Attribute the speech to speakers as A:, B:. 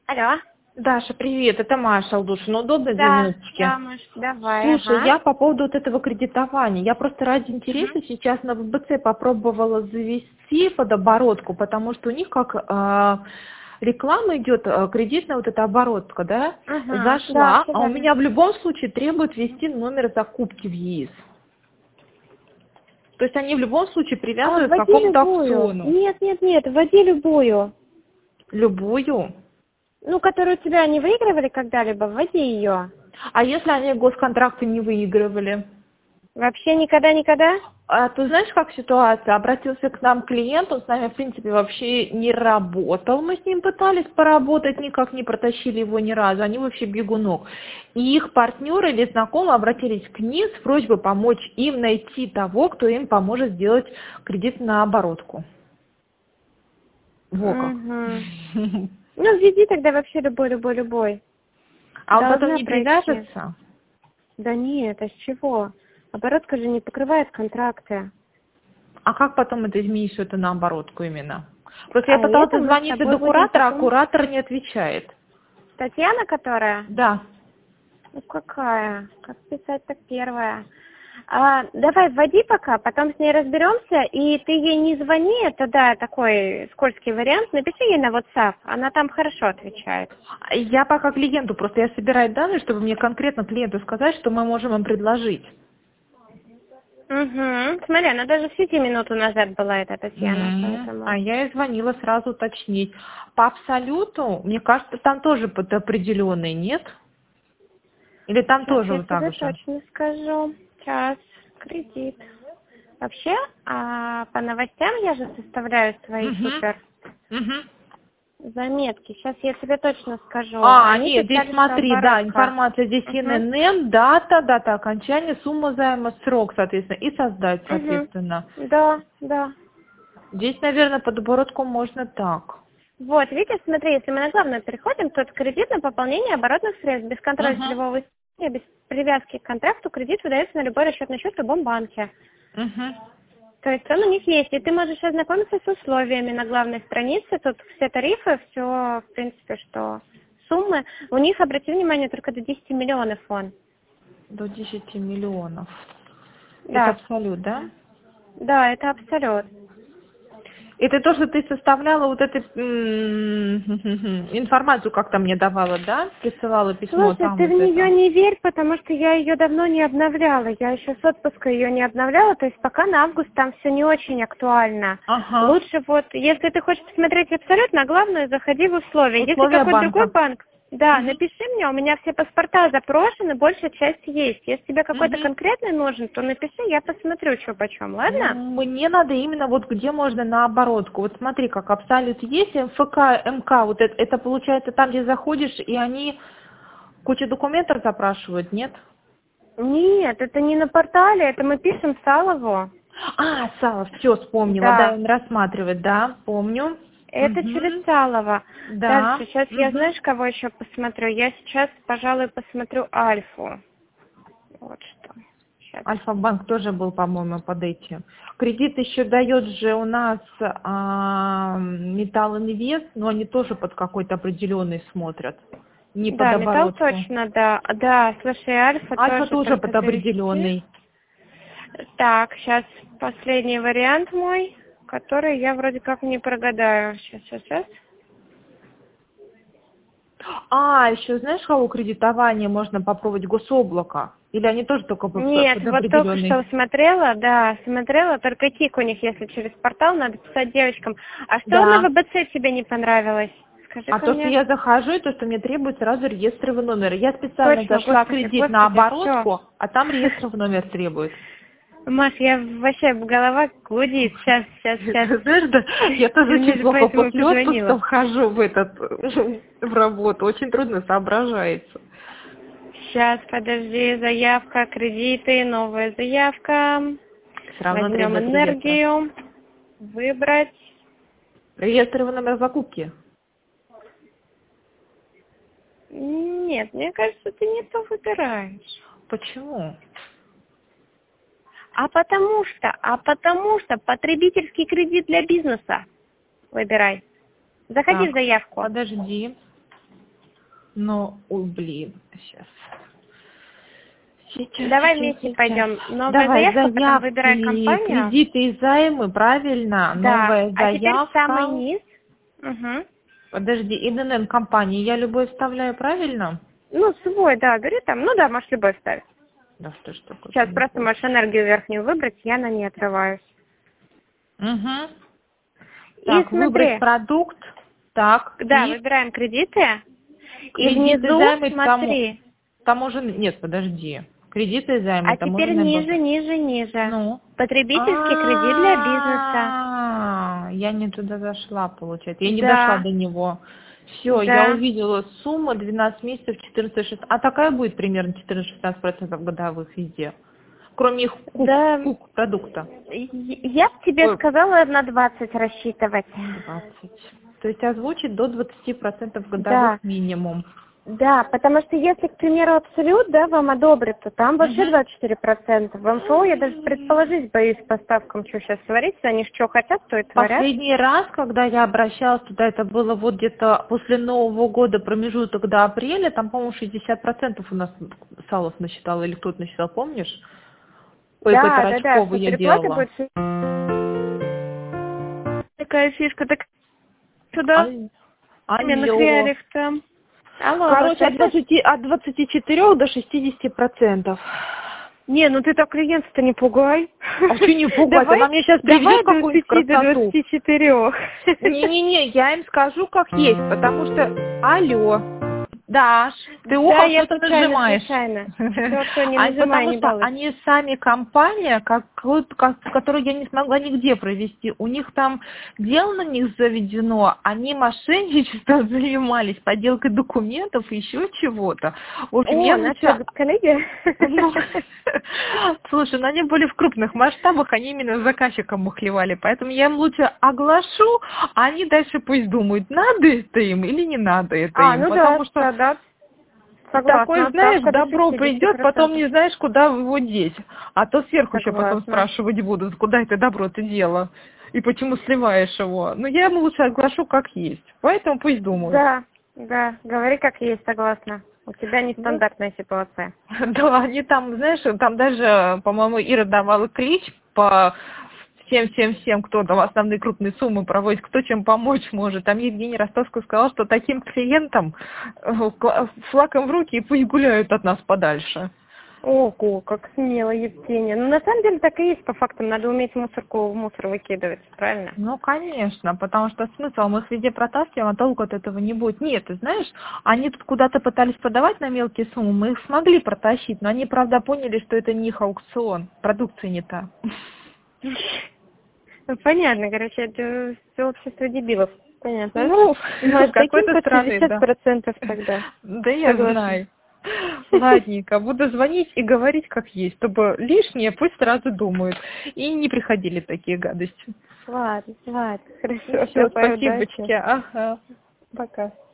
A: Алло.
B: Даша, привет, это Маша Алдушина. Удобно 2
A: Да,
B: минуточки?
A: Маш, давай,
B: Слушай,
A: ага.
B: я по поводу вот этого кредитования. Я просто ради
A: Мгм.
B: интереса сейчас на ВБЦ попробовала завести под оборотку, потому что у них как реклама идет, кредитная вот эта оборотка, да,
A: Ага, да,
B: зашла,
A: все
B: а у
A: верно.
B: меня в любом случае требует ввести номер закупки в ЕИС. То есть они в любом случае привязывают к
A: Вводи
B: какому-то
A: любую.
B: аукциону.
A: Нет, вводи любую.
B: Любую.
A: Ну, которую у тебя не выигрывали когда-либо, вводи ее.
B: А если они госконтракты не выигрывали?
A: Вообще никогда-никогда?
B: А ты знаешь, как ситуация? Обратился к нам клиент, он с нами, в принципе, вообще не работал. Мы с ним пытались поработать, никак не протащили его ни разу. Они вообще бегунок. И их партнеры или знакомые обратились к ним с просьбой помочь им найти того, кто им поможет сделать кредит на оборотку. Во как.
A: Угу. Ну, введи тогда вообще любой.
B: А он потом
A: Должна
B: не
A: пройти.
B: привяжется?
A: Да нет, а с чего? Оборотка же не покрывает контракты.
B: А как потом это изменить, что это на оборотку именно? Просто я
A: А
B: пыталась
A: это мы с
B: дозвониться
A: тобой
B: до
A: будем
B: куратора, а
A: потом...
B: куратор не отвечает.
A: Татьяна, которая?
B: Да.
A: Ну какая? Как писать так первая? Давай вводи пока, потом с ней разберемся, и ты ей не звони, это да, такой скользкий вариант, напиши ей на WhatsApp, она там хорошо отвечает.
B: Я пока клиенту, просто я собираю данные, чтобы мне конкретно клиенту сказать, что мы можем им предложить.
A: Угу. Смотри, она даже в сети минуту назад была, эта Татьяна,
B: А
A: поэтому...
B: я ей звонила сразу уточнить. По абсолюту, мне кажется, там тоже под определенный, нет? Или там
A: Сейчас
B: тоже
A: я
B: вот так
A: тебе
B: же?
A: точно скажу. Сейчас, кредит. Вообще, по новостям я же составляю свои супер
B: Мгм.
A: заметки. Сейчас я тебе точно скажу.
B: А,
A: Они
B: нет, здесь
A: писали, что
B: смотри, да,
A: оборотка.
B: информация здесь
A: Угу.
B: ННН, дата окончания, сумма займа, срок, соответственно, и создать,
A: Угу.
B: соответственно.
A: Да.
B: Здесь, наверное, под оборотку можно так.
A: Вот, видишь, смотри, если мы на главное переходим, то это кредит на пополнение оборотных средств. Без контроля
B: Угу.
A: целевого источника, без привязки к контракту, кредит выдается на любой расчетный счет в любом банке.
B: Угу.
A: То есть он у них есть, и ты можешь ознакомиться с условиями на главной странице. Тут все тарифы, все, в принципе, что суммы. У них, обрати внимание, только до 10 миллионов он.
B: До 10 миллионов. Это
A: Да,
B: абсолют, да?
A: да, это абсолют.
B: Это то, что ты составляла вот эту информацию, как-то мне давала, да? Присылала письмо,
A: Слушай,
B: там
A: ты в
B: вот
A: нее
B: это.
A: не верь, потому что я ее давно не обновляла. Я еще с отпуска ее не обновляла, то есть пока на август там все не очень актуально.
B: Ага.
A: Лучше вот, если ты хочешь посмотреть абсолютно, главное, заходи в условия. Если
B: Условия
A: какой-то другой
B: банка.
A: банк, да,
B: Мгм.
A: напиши мне, у меня все паспорта запрошены, большая часть есть. Если тебе какой-то
B: Мгм.
A: конкретный нужен, то напиши, я посмотрю, что почем, ладно?
B: Мне надо именно вот где можно на оборотку. Вот смотри, как абсолют есть, МФК, МК, вот это получается там, где заходишь, и они кучу документов запрашивают, нет?
A: Нет, это не на портале, это мы пишем Салову.
B: А, Сава, все вспомнила, да,
A: Да.
B: он рассматривает, да, помню.
A: Это через
B: Угу.
A: Салова. Дальше,
B: Да.
A: сейчас я,
B: Угу.
A: знаешь, кого еще посмотрю? Я сейчас, пожалуй, посмотрю Альфу. Вот что. Сейчас.
B: Альфа-банк тоже был, по-моему, под этим. Кредит еще дает же у нас Металл Инвест, но они тоже под какой-то определенный смотрят, не под
A: Да, металл
B: оборотку.
A: точно, да. Да, слушай, Альфа
B: Альфа
A: тоже
B: тоже
A: только
B: под
A: завести.
B: определенный.
A: Так, сейчас последний вариант мой, который я вроде как не прогадаю. Сейчас.
B: А, еще знаешь, кого кредитование можно попробовать гособлако? Или они тоже только
A: Нет,
B: под
A: вот только
B: определенный?
A: что смотрела, только КИК у них, если через портал, надо писать девочкам. А что на
B: Да.
A: ВБЦ тебе не понравилось?
B: А
A: Скажи-ка
B: то, что
A: мне.
B: я захожу, и то, что мне требует сразу реестровый номер. Я специально
A: Точно,
B: зашла кредит на
A: господи, все.
B: оборотку, а там реестровый номер требует.
A: Маш, я вообще голова гудит. Сейчас.
B: Знаешь, да, я тоже очень
A: Между
B: плохо
A: поэтому
B: после отпуска
A: позвонила.
B: вхожу в работу. Очень трудно соображается.
A: Сейчас, подожди, заявка, кредиты, новая заявка.
B: Все равно
A: Возьмем
B: требует реестра.
A: энергию. Выбрать.
B: Реестровый номер закупки.
A: Нет, мне кажется, ты не то выбираешь.
B: Почему?
A: Потому что потребительский кредит для бизнеса. Выбирай. Заходи в
B: Так,
A: заявку.
B: подожди. Ну, ой, блин, сейчас.
A: Давай вместе пойдем. Новая
B: Давай,
A: заявка, потом
B: заявки,
A: выбирай компанию.
B: кредиты и займы, правильно?
A: Да.
B: Новая
A: А теперь самый
B: заявка.
A: низ. Угу.
B: Подожди, ИНН компании, я любой вставляю, правильно?
A: Ну, свой, да, говори там. Ну да, можешь любой ставить.
B: Да что ж такое?
A: Сейчас просто можешь энергию верхнюю выбрать, я на ней отрываюсь.
B: Угу.
A: И
B: Так, выбрать
A: смотри,
B: продукт. Так,
A: да,
B: и
A: выбираем кредиты. И
B: кредиты,
A: внизу,
B: займы,
A: смотри.
B: таможенные... Нет, подожди. Кредиты и займы,
A: А теперь
B: таможенные
A: ниже,
B: базы.
A: ниже, ниже.
B: Ну?
A: Потребительский кредит для бизнеса.
B: Я не туда зашла, получается. Я не дошла
A: Да,
B: до него. Все, я
A: да.
B: увидела сумму 12 месяцев 14,16. А такая будет примерно 14-16% годовых везде. Кроме их
A: Да,
B: продукта.
A: я бы тебе
B: Ой,
A: сказала на 20 рассчитывать.
B: 20. То есть озвучить до 20%
A: Да,
B: годовых минимум.
A: да, потому что если, к примеру, Абсолют, да, вам одобрит, то там вообще
B: Мгм.
A: 24%. В МФО я даже предположить боюсь по ставкам, что сейчас творится. Они ж что хотят, то и творят.
B: Последний раз, когда я обращалась туда, это было вот где-то после Нового года, промежуток до апреля, там, по-моему, 60% у нас Салов насчитал, или кто-то насчитал, помнишь? Ой, какой-то
A: Да, да, да,
B: Рачковый
A: что
B: я
A: переплата
B: делала.
A: будет. Такая фишка, так сюда, на
B: Алло.
A: хренах там. Алло, алло,
B: Короче,
A: слышишь?
B: от 24 до 60%.
A: Не, ну ты так клиентов-то не пугай.
B: А что не пугать? Она
A: Давай,
B: мне сейчас
A: давай
B: приведет
A: от
B: какую-нибудь
A: 20 до
B: красоту.
A: 24.
B: Не-не-не, я им скажу, как есть, потому что... Алло. Даш, ты
A: Да,
B: ухом
A: я
B: что-то нажимаешь.
A: случайно. Все, не нажимай,
B: Потому
A: не
B: что
A: балуй.
B: они сами компания, которую я не смогла нигде провести. У них там дело на них заведено, они мошенничеством занимались, подделкой документов и еще чего-то. В общем,
A: О,
B: я
A: наши
B: лучше...
A: коллеги.
B: Ну, слушай, ну они были в крупных масштабах, они именно с заказчиком мухлевали, поэтому я им лучше оглашу, а они дальше пусть думают, надо это им или не надо это
A: А,
B: им,
A: ну да,
B: потому что
A: да,
B: такой,
A: согласна.
B: знаешь,
A: Отправка до
B: добро придет, потом
A: 60%.
B: не знаешь, куда его деть, а то сверху еще потом
A: Согласна.
B: спрашивать будут, куда это добро ты дела и почему сливаешь его. Ну, я им лучше оглашу как есть, поэтому пусть думают.
A: Да, да, говори как есть, согласна. У тебя
B: Ну,
A: нестандартная ситуация.
B: да, они там, знаешь, там даже, по-моему, Ира давала клич по всем, кто там основные крупные суммы проводит, кто чем помочь может. Там Евгений Ростовский сказал, что таким клиентам флаком в руки и пусть гуляют от нас подальше.
A: Ого, как смело, Евгения. Ну, на самом деле, так и есть по фактам. Надо уметь мусорку в мусор выкидывать, правильно?
B: Ну, конечно, потому что смысл, мы их везде протаскиваем, а толку от этого не будет. Нет, ты знаешь, они тут куда-то пытались подавать на мелкие суммы, мы их смогли протащить, но они, правда, поняли, что это не их аукцион, продукция не та.
A: Ну, понятно, короче, это все общество дебилов. Понятно.
B: Ну,
A: Может,
B: с
A: таким
B: какой-то
A: под
B: стороны, да.
A: 60% тогда.
B: Да я
A: Соглашусь.
B: знаю. Ладненько, буду звонить и говорить как есть, чтобы лишнее пусть сразу думают. И не приходили такие гадости.
A: Ладно, ладно,
B: Ну
A: хорошо,
B: все,
A: давай, удачи.
B: спасибочки. Ага.
A: Пока.